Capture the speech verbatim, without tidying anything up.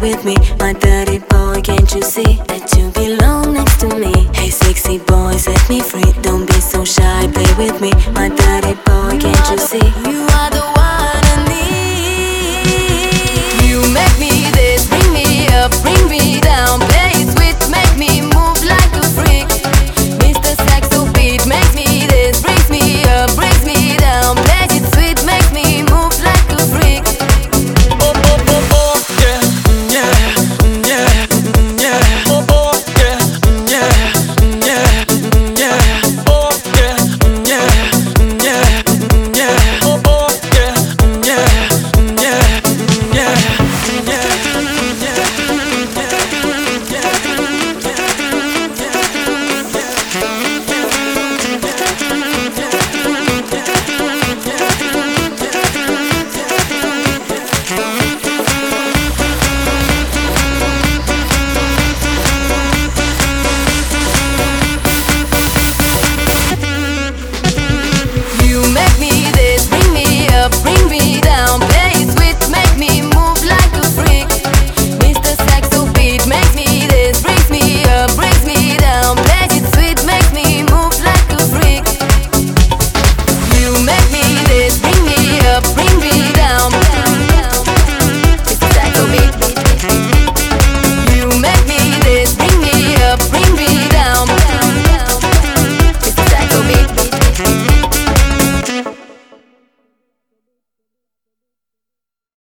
with me, my dirty boy, can't you see that you belong next to me? Hey sexy boy, set me free, don't be so shy, play with me, my dirty boy, can't you see? You are the